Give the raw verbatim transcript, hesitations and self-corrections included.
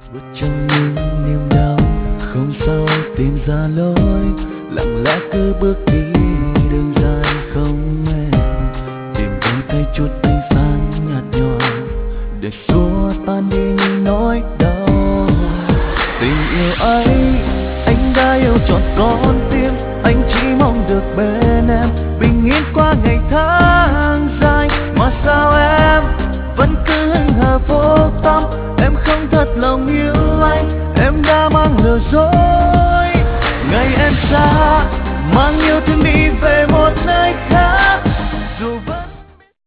bước trong những niềm đau không sao tìm ra lối, lặng lẽ cứ bước đi đường dài không mệt, tìm đôi tay chút ánh sáng nhạt nhòa để xua tan đi những nỗi đau. Tình yêu ấy anh đã yêu trọn con tim, anh chỉ mong được bên em bình yên qua ngày tháng dài, mà sao em vẫn cứ hững hờ vô tâm. Em không thật lòng yêu anh, em đã mang lừa dối. Ngày em xa mang yêu thương đi về một nơi khác,